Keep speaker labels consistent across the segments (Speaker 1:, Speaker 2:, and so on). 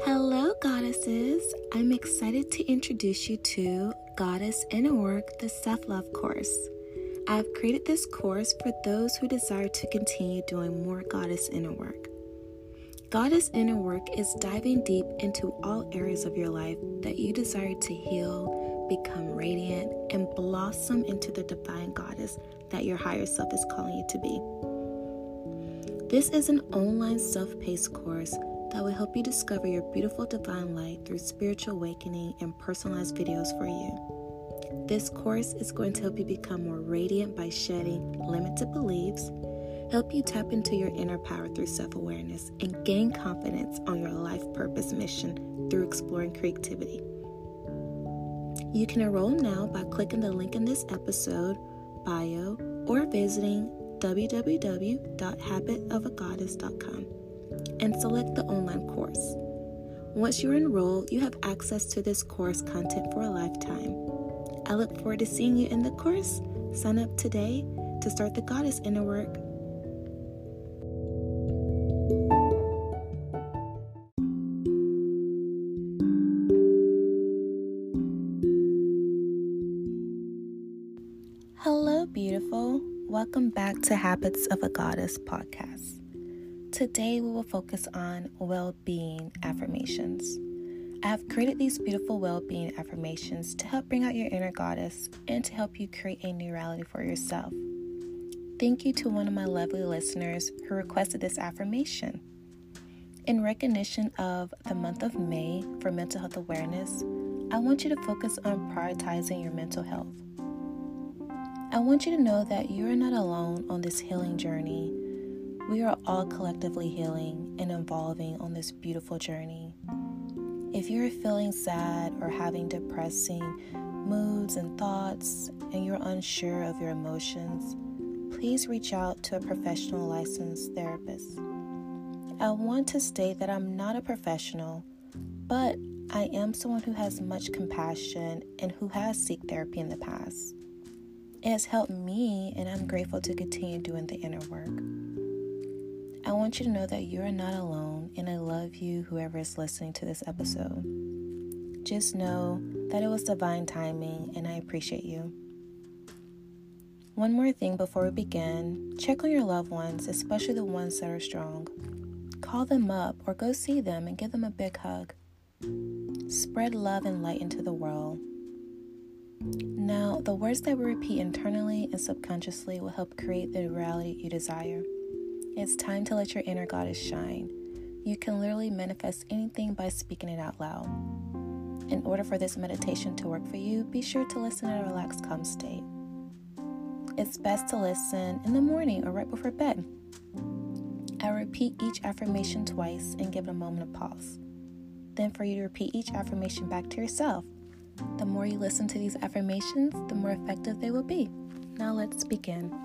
Speaker 1: Hello, goddesses. I'm excited to introduce you to Goddess Inner Work, the Self-Love course. I've created this course for those who desire to continue doing more Goddess Inner Work. Goddess Inner Work is diving deep into all areas of your life that you desire to heal, become radiant, and blossom into the divine goddess that your higher self is calling you to be. This is an online self-paced course that will help you discover your beautiful divine light through spiritual awakening and personalized videos for you. This course is going to help you become more radiant by shedding limited beliefs, help you tap into your inner power through self-awareness, and gain confidence on your life purpose mission through exploring creativity. You can enroll now by clicking the link in this episode bio or visiting www.habitofagoddess.com and select the online course. Once you're enrolled, you have access to this course content for a lifetime. I look forward to seeing you in the course. Sign up today to start the Goddess Inner Work. Hello, beautiful. Welcome back to Habits of a Goddess podcast. Today we will focus on well-being affirmations. I have created these beautiful well-being affirmations to help bring out your inner goddess and to help you create a new reality for yourself. Thank you to one of my lovely listeners who requested this affirmation. In recognition of the month of May for mental health awareness, I want you to focus on prioritizing your mental health. I want you to know that you are not alone on this healing journey. We are all collectively healing and evolving on this beautiful journey. If you're feeling sad or having depressing moods and thoughts and you're unsure of your emotions, please reach out to a professional licensed therapist. I want to state that I'm not a professional, but I am someone who has much compassion and who has sought therapy in the past. It has helped me, and I'm grateful to continue doing the inner work. I want you to know that you are not alone, and I love you, whoever is listening to this episode. Just know that it was divine timing, and I appreciate you. One more thing before we begin, check on your loved ones, especially the ones that are strong. Call them up or go see them and give them a big hug. Spread love and light into the world. Now, the words that we repeat internally and subconsciously will help create the reality you desire. It's time to let your inner goddess shine. You can literally manifest anything by speaking it out loud. In order for this meditation to work for you, be sure to listen in a relaxed, calm state. It's best to listen in the morning or right before bed. I repeat each affirmation twice and give it a moment of pause. Then for you to repeat each affirmation back to yourself. The more you listen to these affirmations, the more effective they will be. Now let's begin.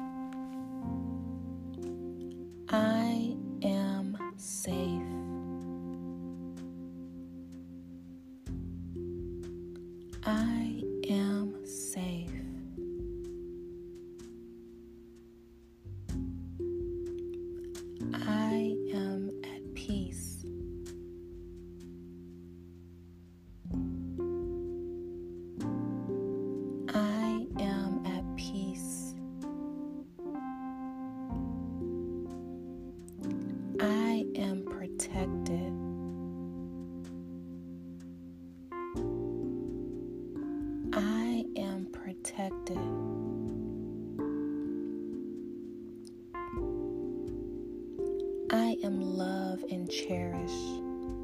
Speaker 1: I am safe. I am safe. I am at peace. I am at peace. I am protected. I am protected. I am loved and cherished.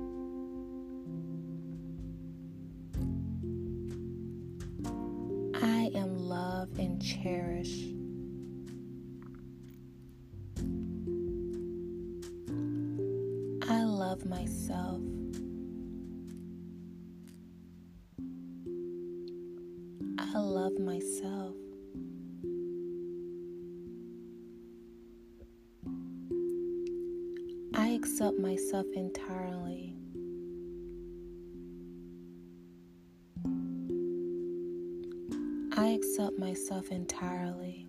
Speaker 1: I am loved and cherished. I love myself. I love myself. I accept myself entirely. I accept myself entirely.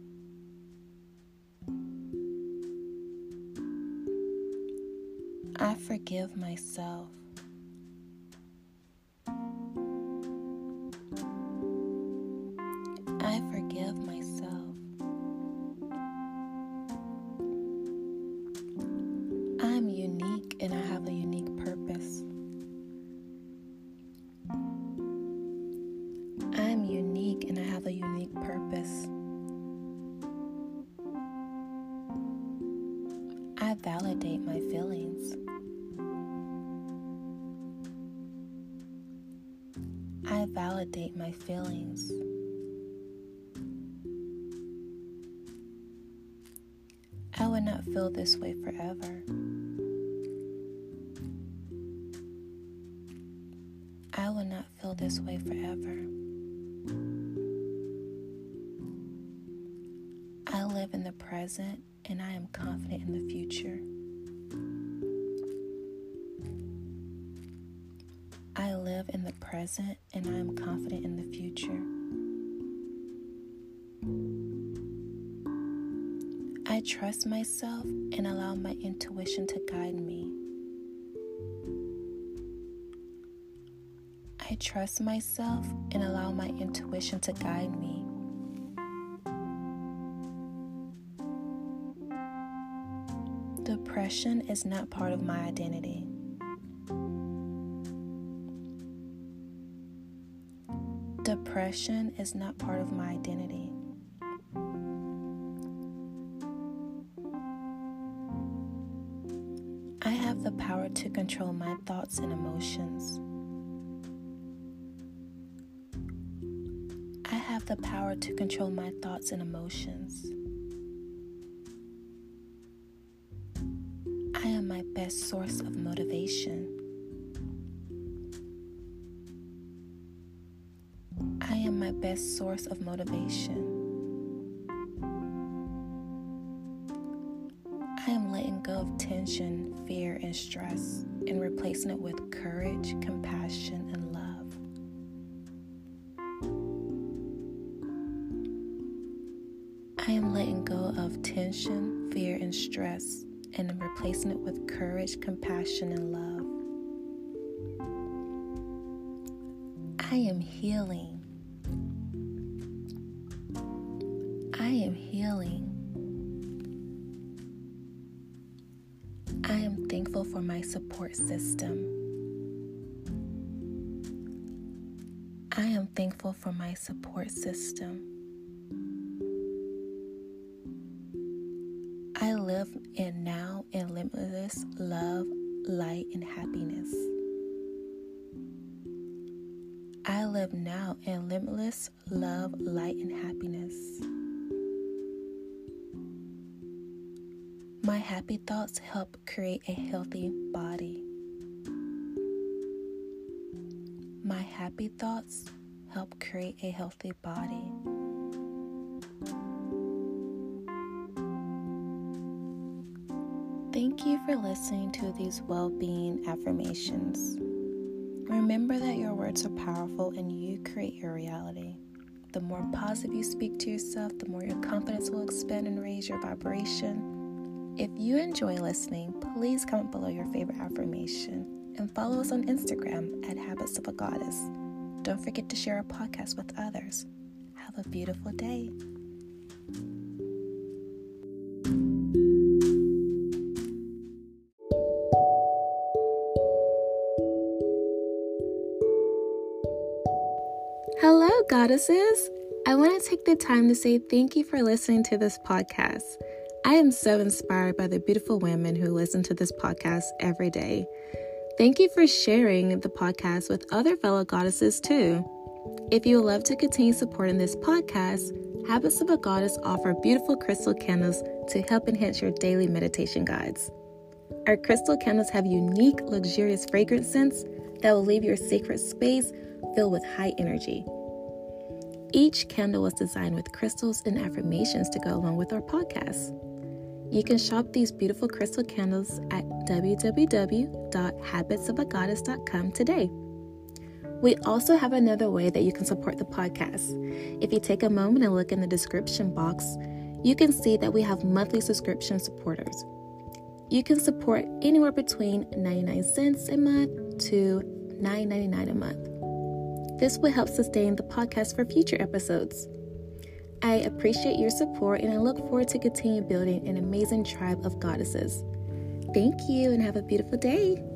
Speaker 1: I forgive myself. I forgive myself. I'm unique and I have a unique purpose. I'm unique and I have a unique purpose. I validate my feelings. I validate my feelings. I will not feel this way forever. I will not feel this way forever. I live in the present and I am confident in the future. I live in the present and I am confident in the future. I trust myself and allow my intuition to guide me. I trust myself and allow my intuition to guide me. Depression is not part of my identity. Depression is not part of my identity. I have the power to control my thoughts and emotions. I have the power to control my thoughts and emotions. I am my best source of motivation. I am my best source of motivation. I am letting go of tension, fear, and stress and replacing it with courage, compassion, and love. I am letting go of tension, fear, and stress and I'm replacing it with courage, compassion, and love. I am healing. I am healing. I am thankful for my support system. I am thankful for my support system. I live in now in limitless love, light, and happiness. I live now in limitless love, light, and happiness. My happy thoughts help create a healthy body. My happy thoughts help create a healthy body. Thank you for listening to these well-being affirmations. Remember that your words are powerful and you create your reality. The more positive you speak to yourself, the more your confidence will expand and raise your vibration. If you enjoy listening, please comment below your favorite affirmation and follow us on Instagram at Habits of a Goddess. Don't forget to share our podcast with others. Have a beautiful day. Hello, goddesses! I want to take the time to say thank you for listening to this podcast. I am so inspired by the beautiful women who listen to this podcast every day. Thank you for sharing the podcast with other fellow goddesses too. If you would love to continue supporting this podcast, Habits of a Goddess offer beautiful crystal candles to help enhance your daily meditation guides. Our crystal candles have unique, luxurious fragrance scents that will leave your sacred space filled with high energy. Each candle was designed with crystals and affirmations to go along with our podcast. You can shop these beautiful crystal candles at www.habitsofagoddess.com today. We also have another way that you can support the podcast. If you take a moment and look in the description box, you can see that we have monthly subscription supporters. You can support anywhere between 99 cents a month to $9.99 a month. This will help sustain the podcast for future episodes. I appreciate your support and I look forward to continue building an amazing tribe of goddesses. Thank you and have a beautiful day.